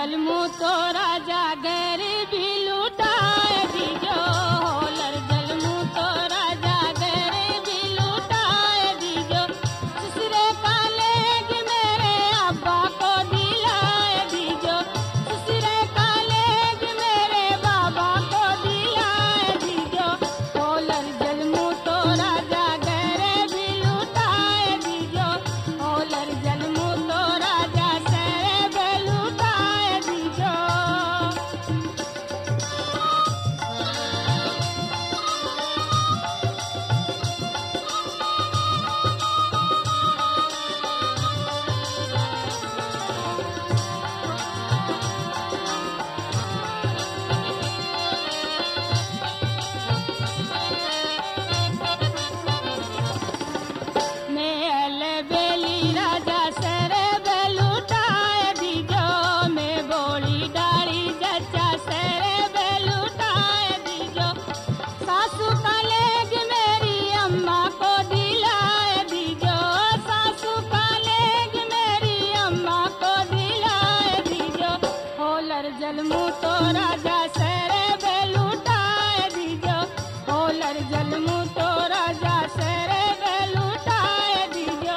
जलमू तो राजा गरीबी लुटाए दीजो, होलर जलमू तो राजा गरीबी लुटाए दीजो। दूसरे कॉलेज मेरे अब्बा को दिलाए दीजो, दूसरे कॉलेज मेरे बाबा को दिलाए दीजो। होलर जलमू तो राजा गरीबी लुटाए दीजो, होलर जलमू तो राजा गरीबी लुटाए दीजो। मेल बेली राजा सरे बेलुटाए दीजो, मैं बोली डाली जच्चा सरे बेलुटाए दीजो। सासू कॉलेज मेरी अम्मा को दिलाए दीजो, सासू कॉलेज मेरी अम्मा को दिलाए दीजो। होलर जलमू तो राजा सरे बेलुटाए दीजो, होलर जलमू तो राजा सरे बेलुटाए दीजो।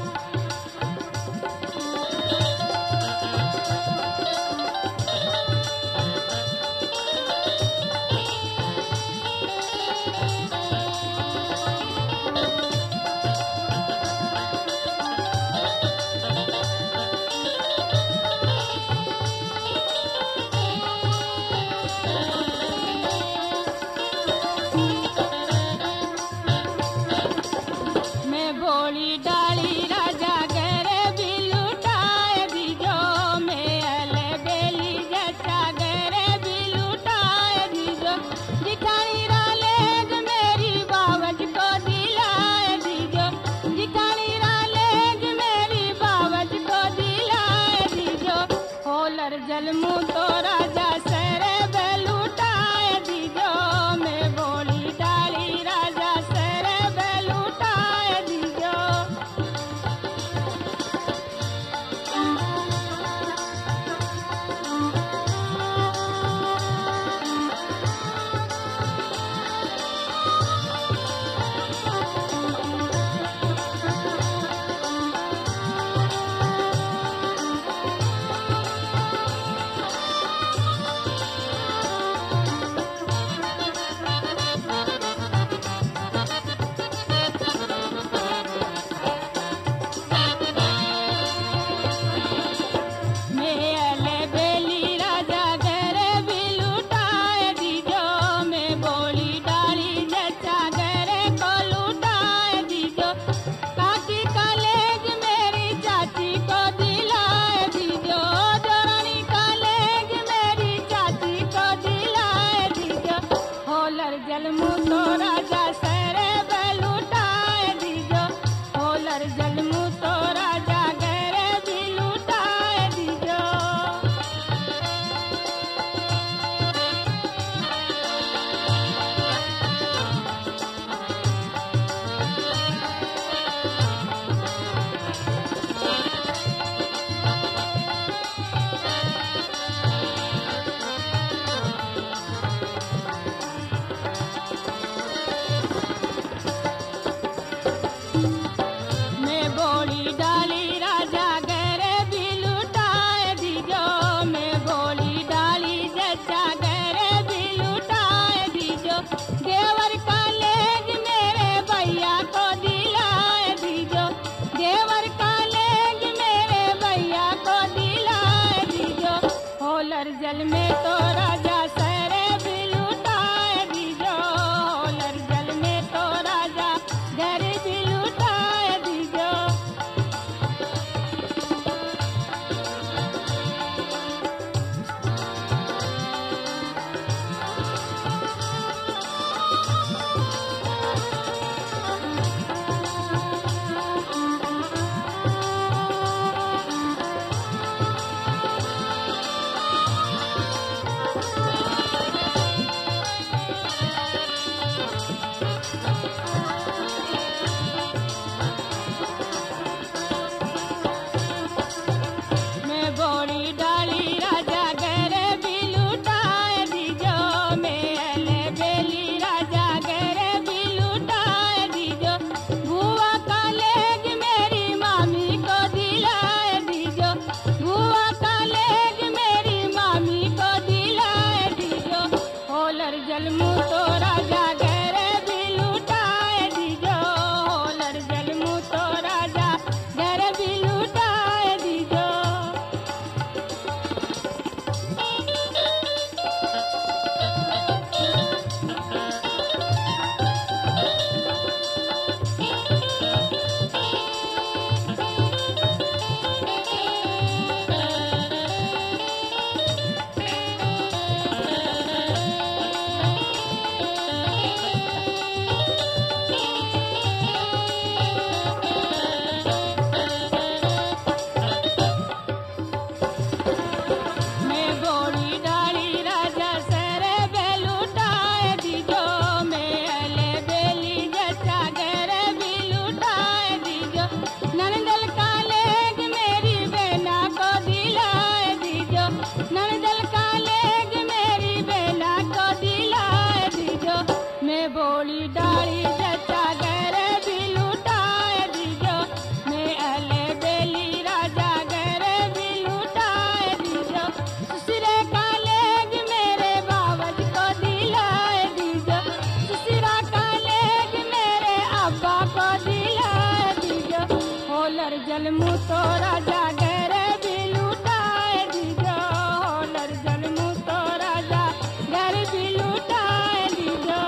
मैं बोली डाली राजा गरीबी लुटाए दीजो, मैं अले बेली जच्चा गरीबी लुटाए दीजो। जिठानी रालेज मेरी बावज को दिलाए दीजो, जिठानी रालेज मेरी बावज को दिलाए दीजो। होलर जलमू तो राजा सरे बेलुटाए दीजो, मैं बोली डाली राजा सरे बेलुटाए दीजो। मेले बेली राजा गरीबी लुटाए दीजो, मैं बोली डाली जच्चा गरे को लुटाए दीजो। काकी कॉलेज मेरी चाची को दिलाए दीजो, जोरानी कॉलेज मेरी चाची को दिलाए दीजो। होलर जलमू तो राजा सरे बेलुटाए दीजो, होलर जलमू तो राजा गरीबी लुटाए दीजो। जलमू तो राजा घर भी लुटाए दीजो, होलर जलमू तो राजा घर भी लुटाए दीजो। मैं बोली डाली राजा सरे बेलुटाए दीजो, मैं अले बेली जचा घर भी लुटाए दीजो। नंदल का लेग मेरी बेना को दिलाए दीजो, नंदल का लेग मेरी बेना को दिलाए दीजो। मैं बोली डाली जचा घर भी लुटाए दीजो, मैं अले बेली राजा घर भी लुटाए दीजो। ससुरे का लेग मेरे बावज को दिलाए दीजो, ससुरा का लेग मेरे अब्बा को दिलाए दीजो। होलर जलमू तो राजा घर भी लुटाए दीजो, होलर जलमू तो राजा घर भी लुटाए दीजो।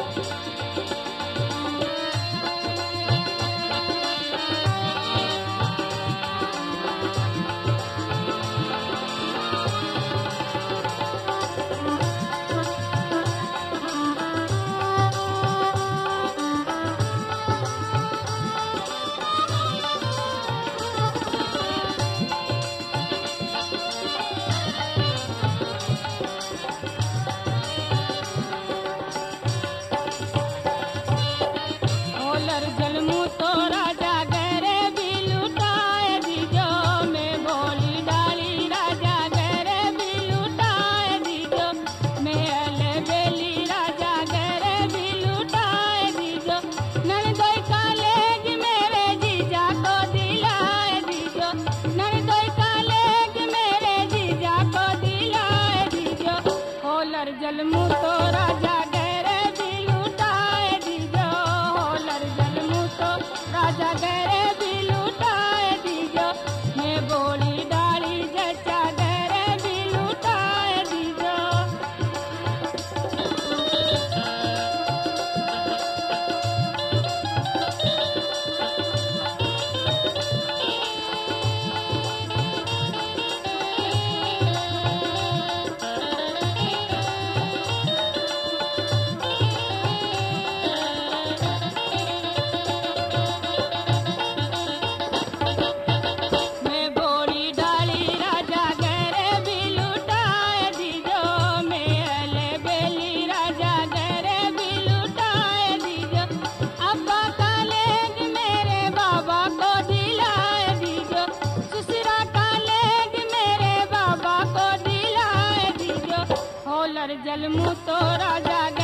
होलर जलमू तो राजा घर भी लुटाए दीजो, मैं बोली डाली राजा घर भी लुटाए दीजो। मैं अले बेली राजा घर भी लुटाए दीजो। ननदोई का लेग मेरे जीजा को दिलाए दीजो, ननदोई का लेग मेरे जीजा को दिलाए दीजो। होलर जलमू तो राजा घर भी लुटाए दीजो, होलर जलमू तो राजा घर भी लुटाए दीजो। मैं बोली डाली जचा घर भी लुटाए दीजो। मैं बोली डाली राजा घर भी लुटाए दीजो, मैं अले बेली राजा घर भी लुटाए दीजो। अब्बा का लेग मेरे बाबा को दिलाए दीजो, ससुरा का लेग मेरे बाबा को दिलाए दीजो। होलर जलमू तो राजा